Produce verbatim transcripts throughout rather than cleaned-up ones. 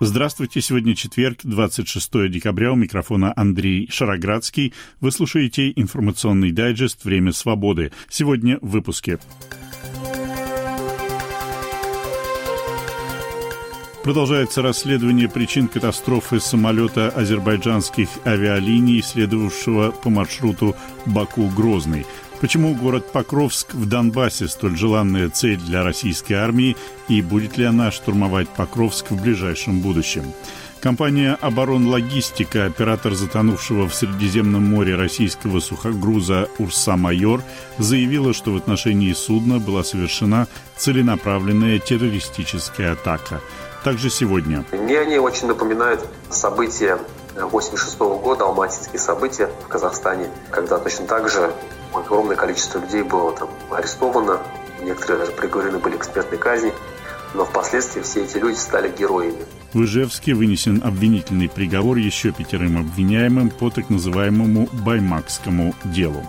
Здравствуйте, сегодня четверг, двадцать шестое декабря, у микрофона Андрей Шароградский. Вы слушаете информационный дайджест «Время свободы». Сегодня в выпуске. Продолжается расследование причин катастрофы самолета азербайджанских авиалиний, следовавшего по маршруту Баку-Грозный. Почему город Покровск в Донбассе столь желанная цель для российской армии, и будет ли она штурмовать Покровск в ближайшем будущем? Компания «Оборонлогистика», оператор затонувшего в Средиземном море российского сухогруза «Урса-Майор», заявила, что в отношении судна была совершена целенаправленная террористическая атака. Также сегодня. Мне они очень напоминают события восемьдесят шестого года, алматинские события в Казахстане, когда точно так же огромное количество людей было там арестовано, некоторые даже приговорены были к смертной казни, но впоследствии все эти люди стали героями. В Ижевске вынесен обвинительный приговор еще пятерым обвиняемым по так называемому Баймакскому делу.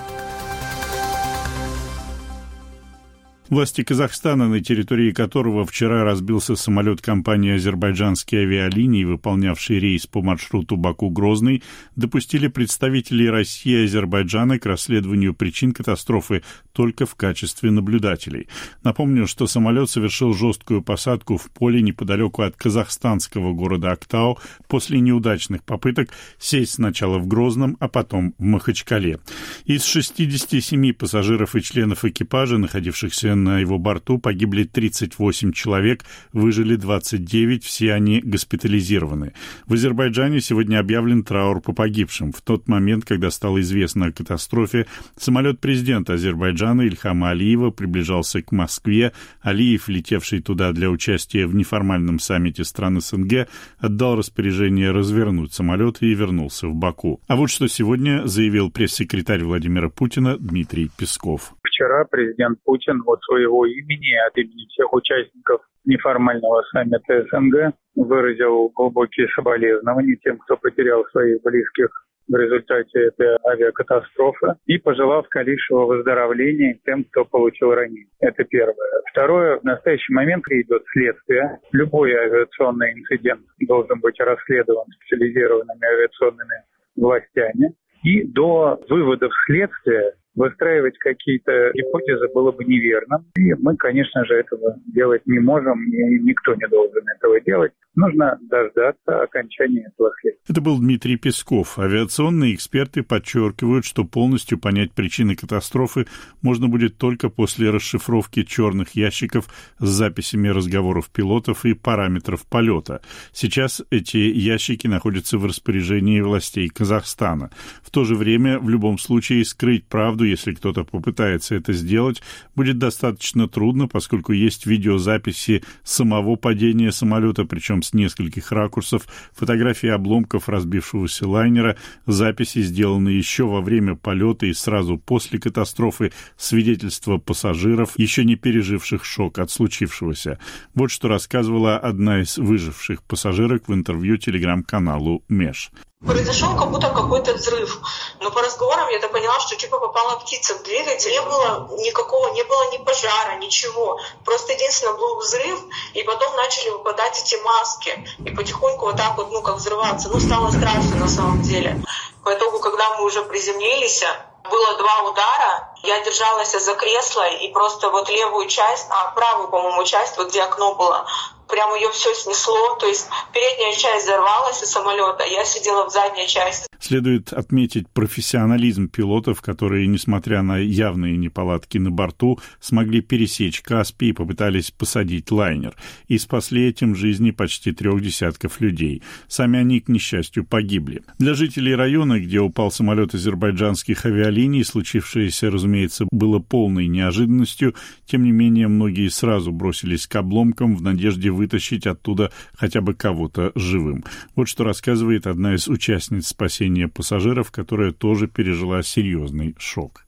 Власти Казахстана, на территории которого вчера разбился самолет компании «Азербайджанские авиалинии», выполнявший рейс по маршруту Баку-Грозный, допустили представителей России и Азербайджана к расследованию причин катастрофы только в качестве наблюдателей. Напомню, что самолет совершил жесткую посадку в поле неподалеку от казахстанского города Актау после неудачных попыток сесть сначала в Грозном, а потом в Махачкале. Из шестидесяти семи пассажиров и членов экипажа, находившихся на его борту, погибли тридцать восемь человек, выжили двадцать девять, все они госпитализированы. В Азербайджане сегодня объявлен траур по погибшим. В тот момент, когда стало известно о катастрофе, самолет президента Азербайджана Ильхама Алиева приближался к Москве. Алиев, летевший туда для участия в неформальном саммите стран СНГ, отдал распоряжение развернуть самолет и вернулся в Баку. А вот что сегодня заявил пресс-секретарь Владимира Путина Дмитрий Песков. Вчера президент Путин от своего имени, от имени всех участников неформального саммита СНГ выразил глубокие соболезнования тем, кто потерял своих близких в результате этой авиакатастрофы, и пожелал скорейшего выздоровления тем, кто получил ранение. Это первое. Второе. В настоящий момент идет следствие. Любой авиационный инцидент должен быть расследован специализированными авиационными властями. И до выводов следствия выстраивать какие-то гипотезы было бы неверным. И мы, конечно же, этого делать не можем, и никто не должен этого делать. Нужно дождаться окончания этого следствия. Это был Дмитрий Песков. Авиационные эксперты подчеркивают, что полностью понять причины катастрофы можно будет только после расшифровки черных ящиков с записями разговоров пилотов и параметров полета. Сейчас эти ящики находятся в распоряжении властей Казахстана. В то же время, в любом случае, скрыть правду, если кто-то попытается это сделать, будет достаточно трудно, поскольку есть видеозаписи самого падения самолета, причем с нескольких ракурсов, фотографии обломков разбившегося лайнера, записи, сделанные еще во время полета и сразу после катастрофы, свидетельства пассажиров, еще не переживших шок от случившегося. Вот что рассказывала одна из выживших пассажирок в интервью телеграм-каналу «Меж». Произошел как будто какой-то взрыв. Но по разговорам я так поняла, что типа попала птица в двигатель. Не было никакого, не было ни пожара, ничего. Просто единственное был взрыв, и потом начали выпадать эти маски. И потихоньку вот так вот, ну, как взрываться. Ну, стало страшно на самом деле. По итогу, когда мы уже приземлились, было два удара. Я держалась за кресло, и просто вот левую часть, а правую, по-моему, часть, вот где окно было, прямо ее все снесло, то есть передняя часть взорвалась из самолета, я сидела в задней части. Следует отметить профессионализм пилотов, которые, несмотря на явные неполадки на борту, смогли пересечь Каспий и попытались посадить лайнер. И спасли этим жизни почти трех десятков людей. Сами они, к несчастью, погибли. Для жителей района, где упал самолет азербайджанских авиалиний, случившееся, разумеется, было полной неожиданностью. Тем не менее, многие сразу бросились к обломкам в надежде вытащить оттуда хотя бы кого-то живым. Вот что рассказывает одна из участниц спасения пассажиров, которая тоже пережила серьезный шок.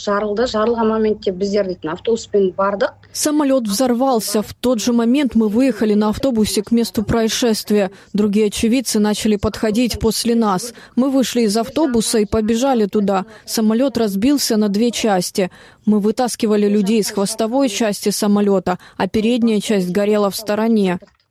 Самолет взорвался. В тот же момент мы выехали на автобусе к месту происшествия. Другие очевидцы начали подходить после нас. Мы вышли из автобуса и побежали туда. Самолет разбился на две части. Мы вытаскивали людей из хвостовой части самолета, а передняя часть горела в стороне.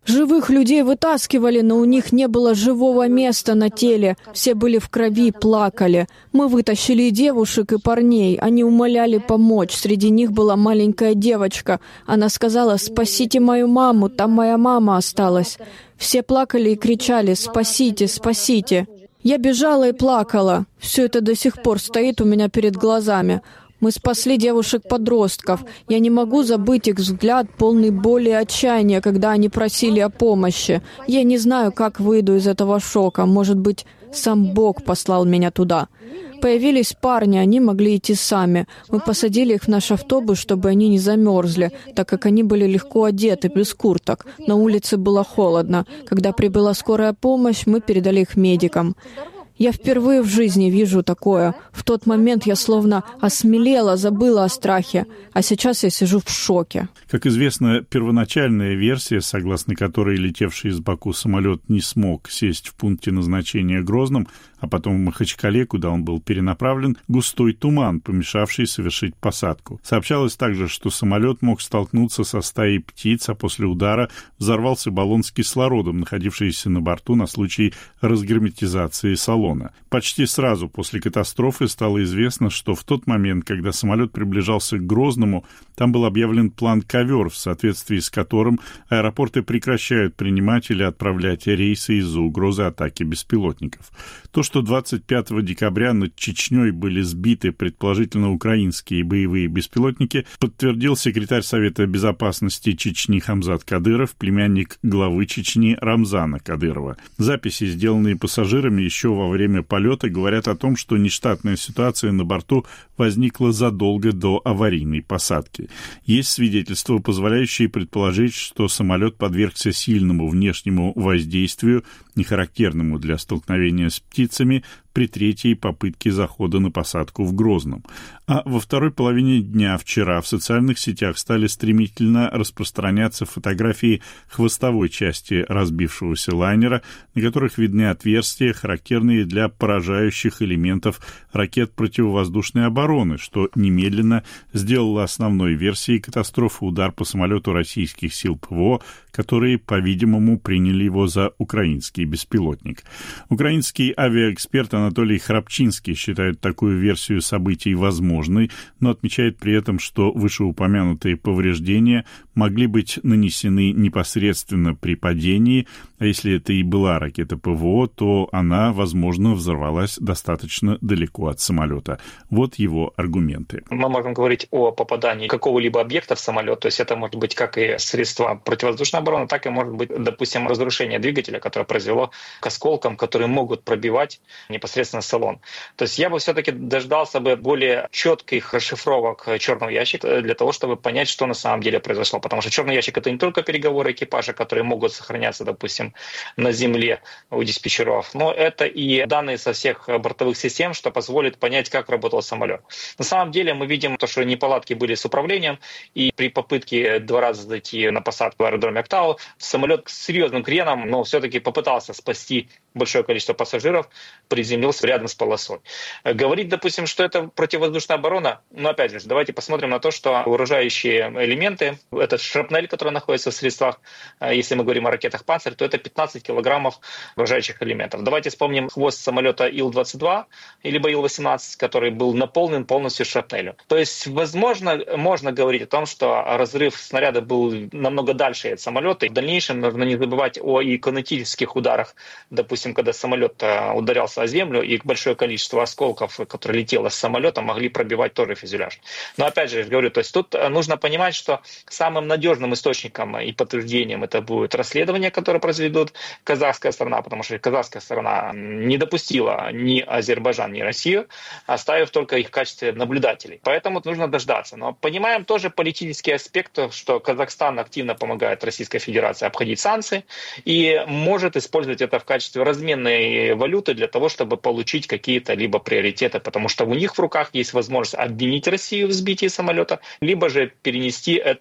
Живых людей вытаскивали, но у них не было живого места на теле. Все были в крови, плакали. Мы вытащили и девушек, и парней. Они умоляли помочь. Среди них была маленькая девочка. Она сказала: «Спасите мою маму, там моя мама осталась». Все плакали и кричали: «Спасите, спасите». Я бежала и плакала. Все это до сих пор стоит у меня перед глазами. Мы спасли девушек-подростков. Я не могу забыть их взгляд, полный боли и отчаяния, когда они просили о помощи. Я не знаю, как выйду из этого шока. Может быть, сам Бог послал меня туда. Появились парни, они могли идти сами. Мы посадили их в наш автобус, чтобы они не замерзли, так как они были легко одеты, без курток. На улице было холодно. Когда прибыла скорая помощь, мы передали их медикам. Я впервые в жизни вижу такое. В тот момент я словно осмелела, забыла о страхе, а сейчас я сижу в шоке. Как известно, первоначальная версия, согласно которой летевший из Баку самолет не смог сесть в пункте назначения Грозном, а потом в Махачкале, куда он был перенаправлен, густой туман, помешавший совершить посадку. Сообщалось также, что самолет мог столкнуться со стаей птиц, а после удара взорвался баллон с кислородом, находившийся на борту на случай разгерметизации салона. Почти сразу после катастрофы стало известно, что в тот момент, когда самолет приближался к Грозному, там был объявлен план «Ковер», в соответствии с которым аэропорты прекращают принимать или отправлять рейсы из-за угрозы атаки беспилотников. То, что двадцать пятого декабря над Чечней были сбиты предположительно украинские боевые беспилотники, подтвердил секретарь Совета безопасности Чечни Хамзат Кадыров, племянник главы Чечни Рамзана Кадырова. Записи, сделанные пассажирами еще во время полета, говорят о том, что нештатная ситуация на борту возникла задолго до аварийной посадки. Есть свидетельства, позволяющие предположить, что самолет подвергся сильному внешнему воздействию, нехарактерному для столкновения с птицами, при третьей попытке захода на посадку в Грозном. А во второй половине дня вчера в социальных сетях стали стремительно распространяться фотографии хвостовой части разбившегося лайнера, на которых видны отверстия, характерные для поражающих элементов ракет противовоздушной обороны, что немедленно сделало основной версией катастрофы удар по самолету российских сил ПВО, которые, по-видимому, приняли его за украинский беспилотник. Украинский авиаэксперт Анатолий Храпчинский считает такую версию событий возможной, но отмечает при этом, что вышеупомянутые повреждения могли быть нанесены непосредственно при падении, а если это и была ракета ПВО, то она, возможно, взорвалась достаточно далеко от самолета. Вот его аргументы. Мы можем говорить о попадании какого-либо объекта в самолет, то есть это может быть как и средства противовоздушной обороны, так и может быть, допустим, разрушение двигателя, которое произвело к осколкам, которые могут пробивать непосредственно салон. То есть я бы все-таки дождался бы более четких расшифровок черного ящика для того, чтобы понять, что на самом деле произошло. Потому что черный ящик — это не только переговоры экипажа, которые могут сохраняться, допустим, на земле у диспетчеров, но это и данные со всех бортовых систем, что позволит понять, как работал самолет. На самом деле мы видим то, что неполадки были с управлением, и при попытке два раза зайти на посадку в аэродроме Актау самолет с серьезным креном, но все-таки попытался спасти большое количество пассажиров, приземлился рядом с полосой. Говорить, допустим, что это противовоздушная оборона, но опять же, давайте посмотрим на то, что вооружающие элементы, этот шрапнель, который находится в средствах, если мы говорим о ракетах «Панцирь», то это пятнадцать килограммов вооружающих элементов. Давайте вспомним хвост самолета Ил двадцать два, либо Ил восемнадцать, который был наполнен полностью шрапнелью. То есть, возможно, можно говорить о том, что разрыв снаряда был намного дальше от самолета. И в дальнейшем нужно не забывать о и кинетических ударах, допустим, когда самолет ударялся о землю, и большое количество осколков, которые летело с самолета, могли пробивать тоже фюзеляж. Но опять же, я говорю, то есть тут нужно понимать, что самым надежным источником и подтверждением это будет расследование, которое произведут казахская сторона, потому что казахская сторона не допустила ни Азербайджан, ни Россию, оставив только их в качестве наблюдателей. Поэтому нужно дождаться. Но понимаем тоже политический аспект, что Казахстан активно помогает Российской Федерации обходить санкции и может использовать это в качестве разменной валюты для того, чтобы получить какие-то либо приоритеты, потому что у них в руках есть возможность обвинить Россию в сбитии самолета, либо же перенести это на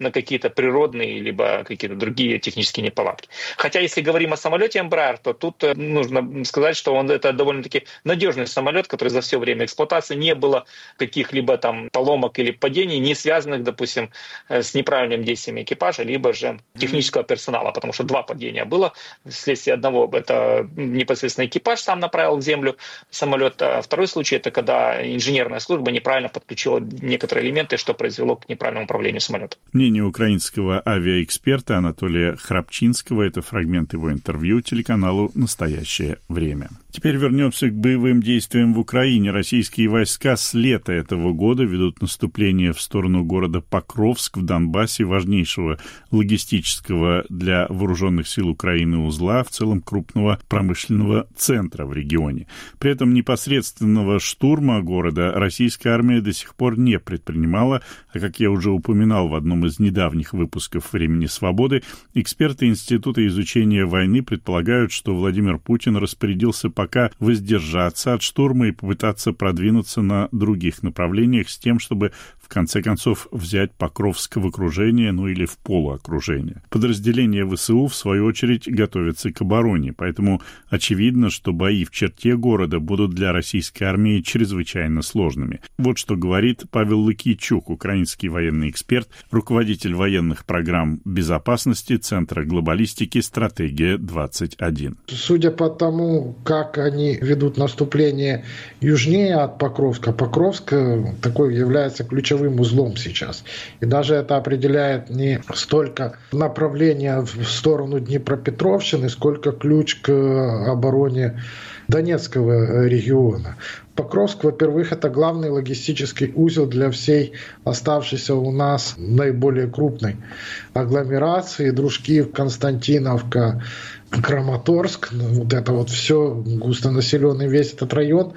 на какие-то природные либо какие-то другие технические неполадки. Хотя, если говорим о самолете Embraer, то тут нужно сказать, что он это довольно-таки надежный самолет, который за все время эксплуатации не было каких-либо там поломок или падений, не связанных, допустим, с неправильным действием экипажа, либо же технического персонала, потому что два падения было. Вследствие одного это непосредственно экипаж сам направил в землю самолет, а второй случай это когда инженерная служба неправильно подключила некоторые элементы, что произвело к неправильному управлению самолетом. Мнение украинского авиаэксперта Анатолия Храпчинского — это фрагмент его интервью телеканалу «Настоящее время». Теперь вернемся к боевым действиям в Украине. Российские войска с лета этого года ведут наступление в сторону города Покровск в Донбассе, важнейшего логистического для вооруженных сил Украины узла, в целом крупного промышленного центра в регионе. При этом непосредственного штурма города российская армия до сих пор не предпринимала, а, как я уже упоминал в одном из недавних выпусков «Времени свободы», эксперты Института изучения войны предполагают, что Владимир Путин распорядился пока воздержаться от штурма и попытаться продвинуться на других направлениях с тем, чтобы в конце концов взять Покровск в окружение, ну или в полуокружение. Подразделения ВСУ, в свою очередь, готовятся к обороне, поэтому очевидно, что бои в черте города будут для российской армии чрезвычайно сложными. Вот что говорит Павел Лыкийчук, украинский военный эксперт, руководитель военных программ безопасности Центра глобалистики «Стратегия-двадцать один». Судя по тому, как они ведут наступление южнее от Покровска, Покровск такой является ключевым узлом сейчас. И даже это определяет не столько направление в сторону Днепропетровщины, сколько ключ к обороне Донецкого региона. Покровск, во-первых, это главный логистический узел для всей оставшейся у нас наиболее крупной агломерации. Дружкив, Константиновка, Краматорск, вот это вот все, густонаселенный весь этот район,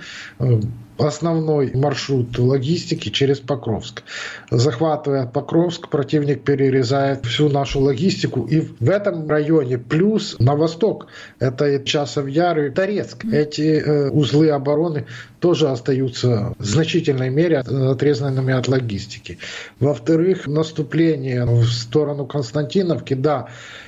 основной маршрут логистики через Покровск. Захватывая Покровск, противник перерезает всю нашу логистику. И в этом районе плюс на восток, это Часов Яр и Торецк. Эти э, узлы обороны тоже остаются в значительной мере отрезанными от логистики. Во-вторых, наступление в сторону Константиновки, да,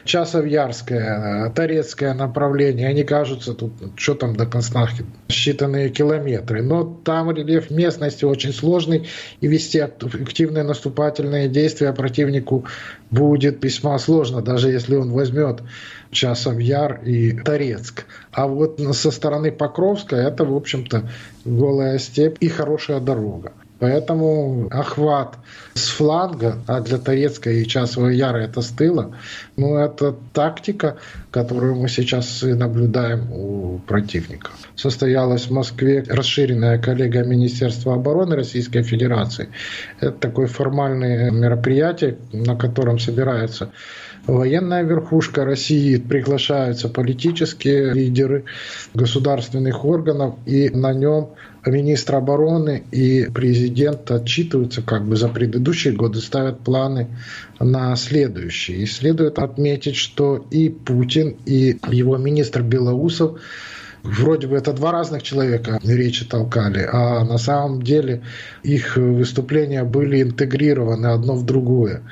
Часов-Ярское, Торецкое направление, они кажутся тут, что там до Константиновки, считанные километры. Но там рельеф местности очень сложный, и вести активные наступательные действия противнику будет весьма сложно, даже если он возьмет Часов Яр и Торецк. А вот со стороны Покровска это, в общем-то, голая степь и хорошая дорога. Поэтому охват с фланга, а для Торецка и Часова Яра это с тыла, ну, это тактика, которую мы сейчас и наблюдаем у противника. Состоялась в Москве расширенная коллегия Министерства обороны Российской Федерации. Это такое формальное мероприятие, на котором собираются военная верхушка России, приглашаются политические лидеры государственных органов, и на нем министр обороны и президент отчитываются как бы за предыдущие годы, ставят планы на следующие. И следует отметить, что и Путин, и его министр Белоусов, вроде бы это два разных человека речи толкали, а на самом деле их выступления были интегрированы одно в другое.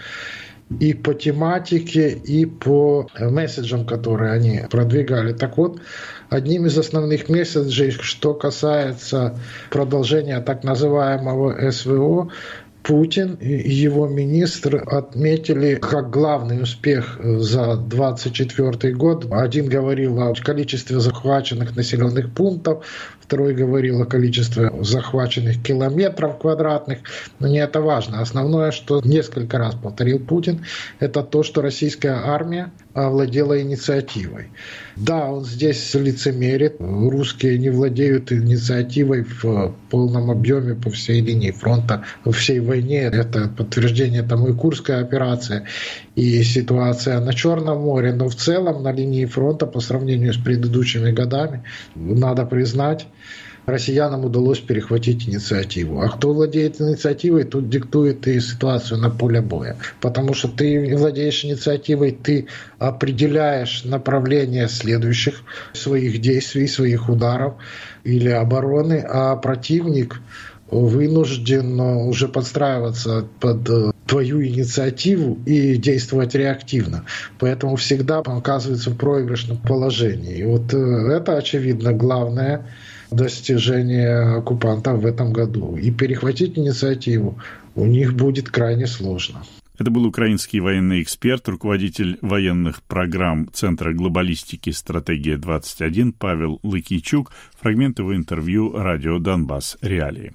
И по тематике, и по месседжам, которые они продвигали. Так вот, одним из основных месседжей, что касается продолжения так называемого СВО, Путин и его министр отметили как главный успех за двадцать четвёртый год. Один говорил о количестве захваченных населенных пунктов, второй говорил о количестве захваченных километров квадратных. Но не это важно. Основное, что несколько раз повторил Путин, это то, что российская армия овладела инициативой. Да, он здесь лицемерит. Русские не владеют инициативой в полном объеме по всей линии фронта, во всей войне. Это подтверждение тому и Курская операция, и ситуация на Черном море. Но в целом на линии фронта по сравнению с предыдущими годами, надо признать, россиянам удалось перехватить инициативу. А кто владеет инициативой, тут диктует и ситуацию на поле боя. Потому что ты владеешь инициативой, ты определяешь направление следующих своих действий, своих ударов или обороны, а противник вынужден уже подстраиваться под твою инициативу и действовать реактивно. Поэтому всегда оказывается в проигрышном положении. И вот это, очевидно, главное достижение оккупантов в этом году. И перехватить инициативу у них будет крайне сложно. Это был украинский военный эксперт, руководитель военных программ Центра глобалистики «Стратегия-двадцать один» Павел Лыкийчук. Фрагмент его интервью радио «Донбасс. Реалии».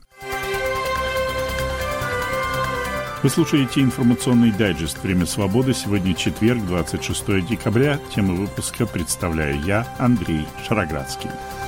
Вы слушаете информационный дайджест «Время свободы». Сегодня четверг, двадцать шестое декабря. Тему выпуска представляю я, Андрей Шароградский.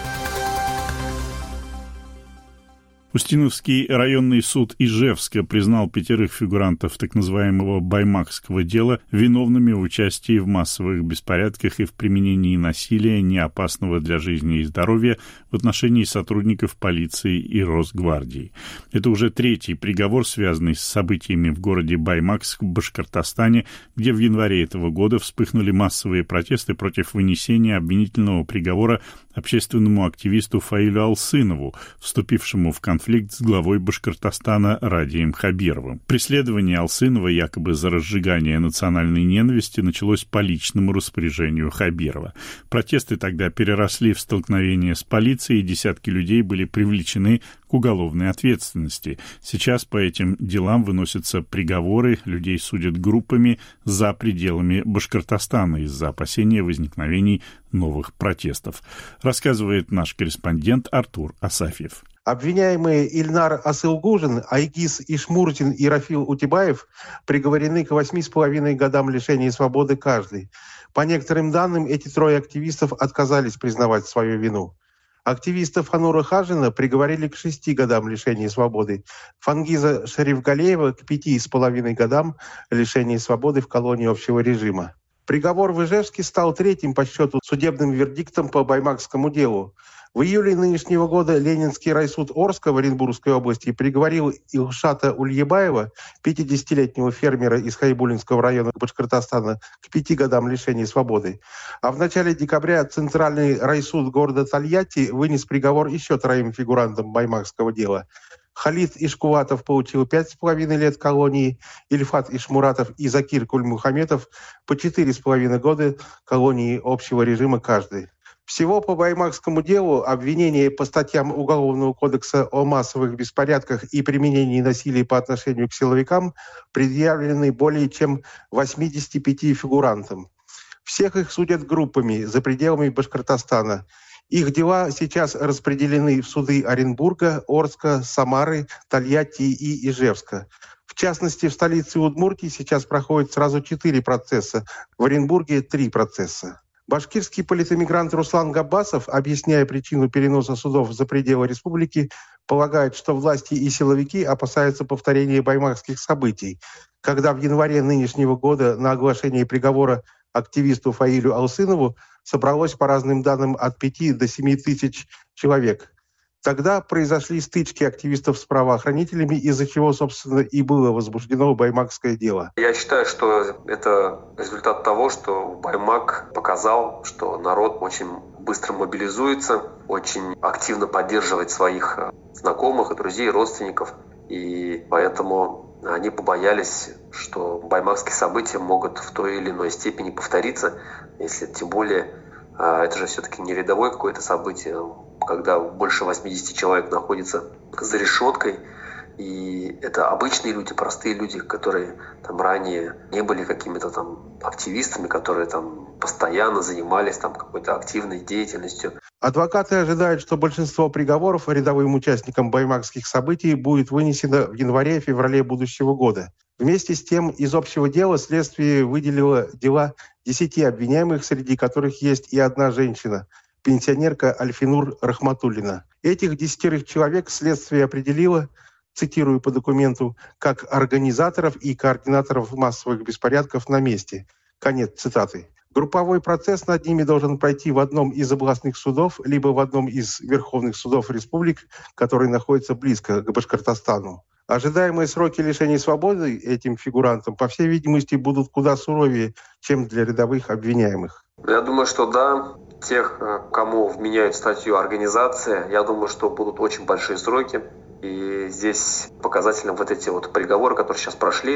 Устиновский районный суд Ижевска признал пятерых фигурантов так называемого баймакского дела виновными в участии в массовых беспорядках и в применении насилия, не опасного для жизни и здоровья, в отношении сотрудников полиции и Росгвардии. Это уже третий приговор, связанный с событиями в городе Баймакск в Башкортостане, где в январе этого года вспыхнули массовые протесты против вынесения обвинительного приговора общественному активисту Фаилю Алсынову, вступившему в конфликт с главой Башкортостана Радием Хабировым. Преследование Алсынова якобы за разжигание национальной ненависти началось по личному распоряжению Хабирова. Протесты тогда переросли в столкновение с полицией, и десятки людей были привлечены к уголовной ответственности. Сейчас по этим делам выносятся приговоры, людей судят группами за пределами Башкортостана из-за опасения возникновений новых протестов. Рассказывает наш корреспондент Артур Асафьев. Обвиняемые Ильнар Асылгужин, Айгиз Ишмуртин и Рафил Утибаев приговорены к восьми с половиной годам лишения свободы каждый. По некоторым данным, эти трое активистов отказались признавать свою вину. Активиста Фанура Хажина приговорили к шести годам лишения свободы, Фангиза Шарифгалеева к пяти с половиной годам лишения свободы в колонии общего режима. Приговор в Ижевске стал третьим по счету судебным вердиктом по баймакскому делу. В июле нынешнего года Ленинский райсуд Орска в Оренбургской области приговорил Илшата Ульебаева, пятидесятилетнего фермера из Хайбулинского района Башкортостана, к пяти годам лишения свободы. А в начале декабря Центральный райсуд города Тольятти вынес приговор еще троим фигурантам баймакского дела. Халид Ишкуватов получил пять с половиной лет колонии, Ильфат Ишмуратов и Закир Кульмухаметов по четыре с половиной года колонии общего режима каждый. Всего по баймакскому делу обвинения по статьям Уголовного кодекса о массовых беспорядках и применении насилия по отношению к силовикам предъявлены более чем восьмидесяти пяти фигурантам. Всех их судят группами за пределами Башкортостана. Их дела сейчас распределены в суды Оренбурга, Орска, Самары, Тольятти и Ижевска. В частности, в столице Удмуртии сейчас проходит сразу четыре процесса, в Оренбурге три процесса. Башкирский политэмигрант Руслан Габбасов, объясняя причину переноса судов за пределы республики, полагает, что власти и силовики опасаются повторения баймакских событий, когда в январе нынешнего года на оглашение приговора активисту Фаилю Алсынову собралось, по разным данным, от пяти до семи тысяч человек. Тогда произошли стычки активистов с правоохранителями, из-за чего, собственно, и было возбуждено баймакское дело. Я считаю, что это результат того, что Баймак показал, что народ очень быстро мобилизуется, очень активно поддерживает своих знакомых, друзей, родственников. И поэтому они побоялись, что баймакские события могут в той или иной степени повториться, если тем более это же все-таки не рядовое какое-то событие, когда больше восьмидесяти человек находится за решеткой, и это обычные люди, простые люди, которые там ранее не были какими-то там активистами, которые там постоянно занимались там какой-то активной деятельностью. Адвокаты ожидают, что большинство приговоров рядовым участникам баймакских событий будет вынесено в январе-феврале будущего года. Вместе с тем, из общего дела следствие выделило дела десяти обвиняемых, среди которых есть и одна женщина, пенсионерка Альфинур Рахматуллина. Этих десятерых человек следствие определило, цитирую по документу, как организаторов и координаторов массовых беспорядков на месте. Конец цитаты. Групповой процесс над ними должен пройти в одном из областных судов, либо в одном из верховных судов республик, которые находятся близко к Башкортостану. Ожидаемые сроки лишения свободы этим фигурантам, по всей видимости, будут куда суровее, чем для рядовых обвиняемых. Я думаю, что да, тех, кому вменяют статью организация, я думаю, что будут очень большие сроки. И здесь показательно вот эти вот приговоры, которые сейчас прошли,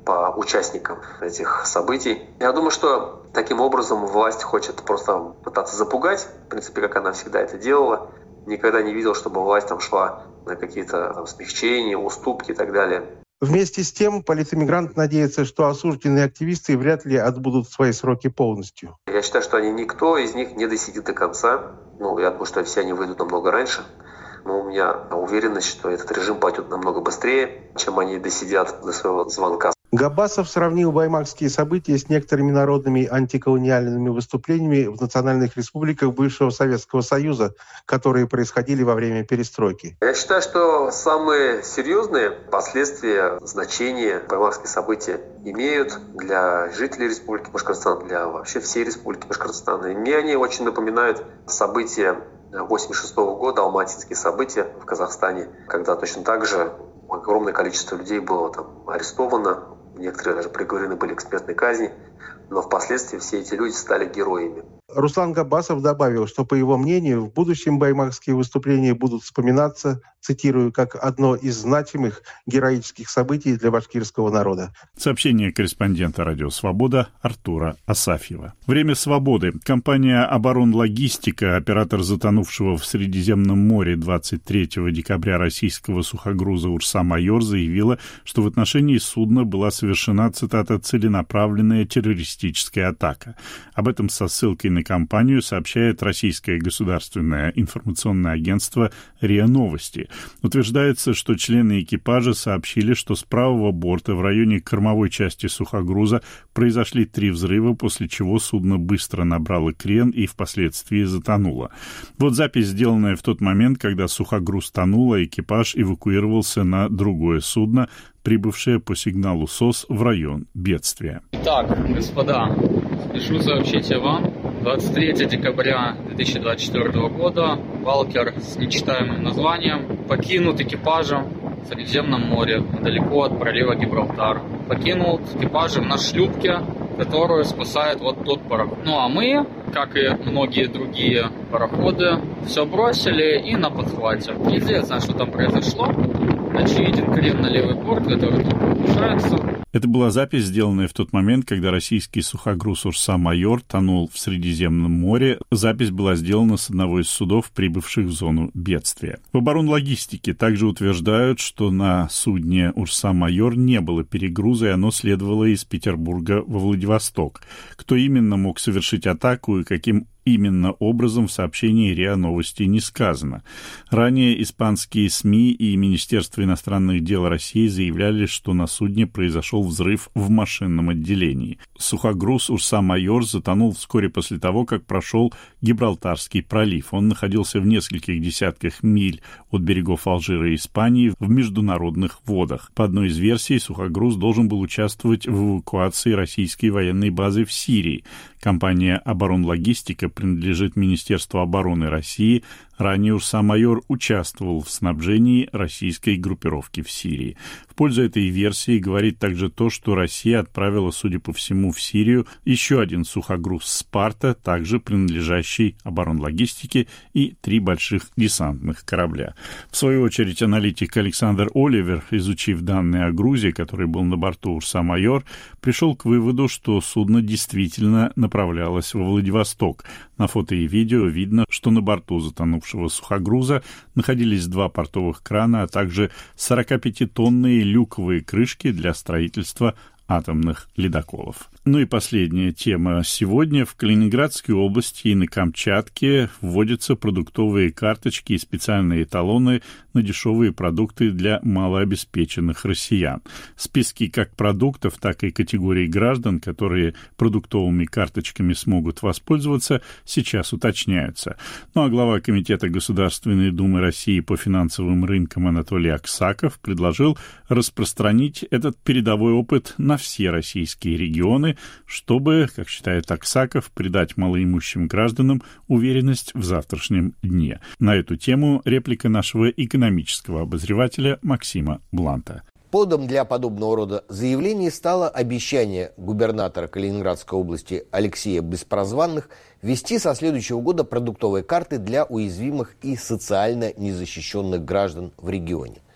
по участникам этих событий. Я думаю, что таким образом власть хочет просто пытаться запугать, в принципе, как она всегда это делала. Никогда не видел, чтобы власть там шла на какие-то там смягчения, уступки и так далее. Вместе с тем, политэмигрант надеется, что осужденные активисты вряд ли отбудут свои сроки полностью. Я считаю, что они никто из них не досидит до конца. Ну, я думаю, что все они выйдут намного раньше. Но у меня уверенность, что этот режим пойдет намного быстрее, чем они досидят до своего звонка. Габбасов сравнил баймакские события с некоторыми народными антиколониальными выступлениями в национальных республиках бывшего Советского Союза, которые происходили во время перестройки. Я считаю, что самые серьезные последствия, значения баймакские события имеют для жителей Республики Башкортостан, для вообще всей Республики Башкортостан. И мне они очень напоминают события восемьдесят шестого года, алматинские события в Казахстане, когда точно так же огромное количество людей было там арестовано, некоторые даже приговорены были к смертной казни, но впоследствии все эти люди стали героями. Руслан Габбасов добавил, что, по его мнению, в будущем баймакские выступления будут вспоминаться, цитирую, как одно из значимых героических событий для башкирского народа. Сообщение корреспондента «Радио Свобода» Артура Асафьева. Время свободы. Компания «Оборонлогистика», оператор затонувшего в Средиземном море двадцать третьего декабря российского сухогруза «Урса-Майор», заявила, что в отношении судна была совершена, цитата, «целенаправленная террористическая атака». Об этом со ссылкой на компанию сообщает российское государственное информационное агентство РИА Новости. Утверждается, что члены экипажа сообщили, что с правого борта в районе кормовой части сухогруза произошли три взрыва, после чего судно быстро набрало крен и впоследствии затонуло. Вот запись, сделанная в тот момент, когда сухогруз тонул, а экипаж эвакуировался на другое судно, прибывшее по сигналу СОС в район бедствия. Итак, господа, спешу сообщить вам, двадцать третьего декабря две тысячи двадцать четвёртого года валкер с нечитаемым названием покинут экипажем в Средиземном море, недалеко от пролива Гибралтар. Покинул экипажем на шлюпке, которую спасает вот тот пароход. Ну а мы, как и многие другие пароходы, все бросили и на подхвате. Неизвестно, что там произошло. Очевиден крен на левый борт, который тут повышается. Это была запись, сделанная в тот момент, когда российский сухогруз «Урса-Майор» тонул в Средиземном море. Запись была сделана с одного из судов, прибывших в зону бедствия. В оборонлогистике также утверждают, что на судне «Урса-Майор» не было перегруза, и оно следовало из Петербурга во Владивосток. Кто именно мог совершить атаку и каким именно образом в сообщении РИА Новости не сказано. Ранее испанские СМИ и Министерство иностранных дел России заявляли, что на судне произошел взрыв в машинном отделении. Сухогруз «Урса-Майор» затонул вскоре после того, как прошел Гибралтарский пролив. Он находился в нескольких десятках миль от берегов Алжира и Испании в международных водах. По одной из версий, сухогруз должен был участвовать в эвакуации российской военной базы в Сирии. Компания «Оборонлогистика» принадлежит Министерству обороны России. Ранее «Урса-Майор» участвовал в снабжении российской группировки в Сирии. В пользу этой версии говорит также то, что Россия отправила, судя по всему, в Сирию еще один сухогруз «Спарта», также принадлежащий оборонлогистике, и три больших десантных корабля. В свою очередь, аналитик Александр Оливер, изучив данные о грузе, который был на борту «Урса-Майор», пришел к выводу, что судно действительно направлялось во Владивосток. На фото и видео видно, что на борту затонувшего сухогруза находились два портовых крана, а также сорокапятитонные люковые крышки для строительства атомных ледоколов. Ну и последняя тема сегодня. В Калининградской области и на Камчатке вводятся продуктовые карточки и специальные талоны на дешевые продукты для малообеспеченных россиян. Списки как продуктов, так и категорий граждан, которые продуктовыми карточками смогут воспользоваться, сейчас уточняются. Ну а глава Комитета Государственной Думы России по финансовым рынкам Анатолий Аксаков предложил распространить этот передовой опыт на все российские регионы, чтобы, как считает Аксаков, придать малоимущим гражданам уверенность в завтрашнем дне. На эту тему реплика нашего экономического обозревателя Максима Бланта. Поводом для подобного рода заявлений стало обещание губернатора Калининградской области Алексея Беспрозванных ввести со следующего года продуктовые карты для уязвимых и социально незащищенных граждан в регионе. В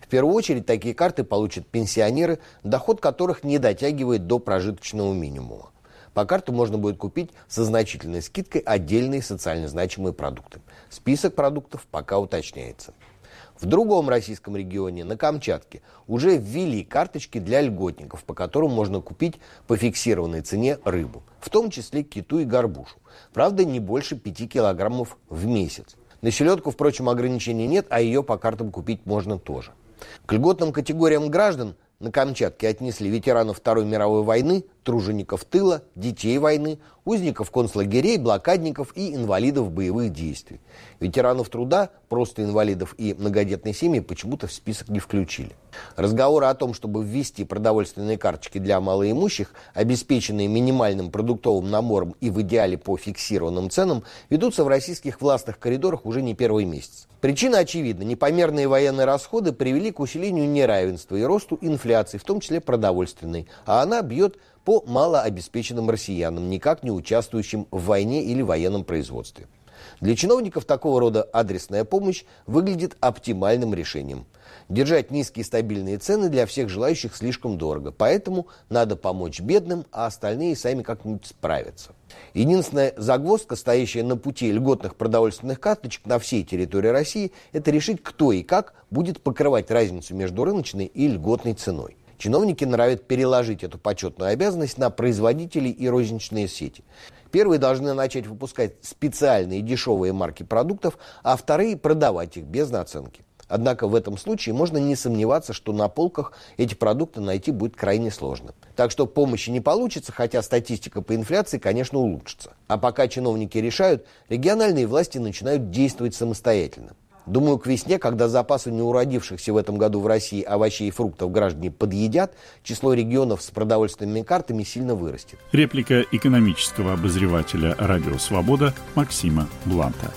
первую очередь такие карты получат пенсионеры, доход которых не дотягивает до прожиточного минимума. По картам можно будет купить со значительной скидкой отдельные социально значимые продукты. Список продуктов пока уточняется. В другом российском регионе, на Камчатке, уже ввели карточки для льготников, по которым можно купить по фиксированной цене рыбу, в том числе киту и горбушу. Правда, не больше пяти килограммов в месяц. На селедку, впрочем, ограничений нет, а ее по картам купить можно тоже. К льготным категориям граждан на Камчатке отнесли ветеранов Второй мировой войны, тружеников тыла, детей войны, узников концлагерей, блокадников и инвалидов боевых действий. Ветеранов труда, просто инвалидов и многодетные семьи почему-то в список не включили. Разговоры о том, чтобы ввести продовольственные карточки для малоимущих, обеспеченные минимальным продуктовым набором и в идеале по фиксированным ценам, ведутся в российских властных коридорах уже не первый месяц. Причина очевидна. Непомерные военные расходы привели к усилению неравенства и росту инфляции, в том числе продовольственной, а она бьет по малообеспеченным россиянам, никак не участвующим в войне или военном производстве. Для чиновников такого рода адресная помощь выглядит оптимальным решением. Держать низкие стабильные цены для всех желающих слишком дорого, поэтому надо помочь бедным, а остальные сами как-нибудь справятся. Единственная загвоздка, стоящая на пути льготных продовольственных карточек на всей территории России, это решить, кто и как будет покрывать разницу между рыночной и льготной ценой. Чиновники норовят переложить эту почетную обязанность на производителей и розничные сети. Первые должны начать выпускать специальные дешевые марки продуктов, а вторые продавать их без наценки. Однако в этом случае можно не сомневаться, что на полках эти продукты найти будет крайне сложно. Так что помощи не получится, хотя статистика по инфляции, конечно, улучшится. А пока чиновники решают, региональные власти начинают действовать самостоятельно. Думаю, к весне, когда запасы неуродившихся в этом году в России овощей и фруктов граждане подъедят, число регионов с продовольственными картами сильно вырастет. Реплика экономического обозревателя «Радио Свобода» Максима Бланта.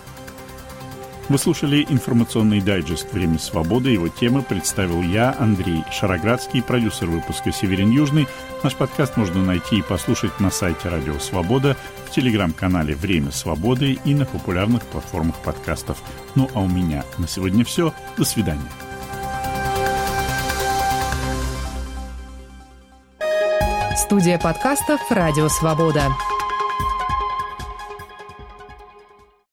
Вы слушали информационный дайджест «Время свободы». Его темы представил я, Андрей Шароградский, продюсер выпуска «Северин Южный». Наш подкаст можно найти и послушать на сайте «Радио Свобода», в телеграм-канале «Время свободы» и на популярных платформах подкастов. Ну а у меня на сегодня все. До свидания. Студия подкастов «Радио Свобода».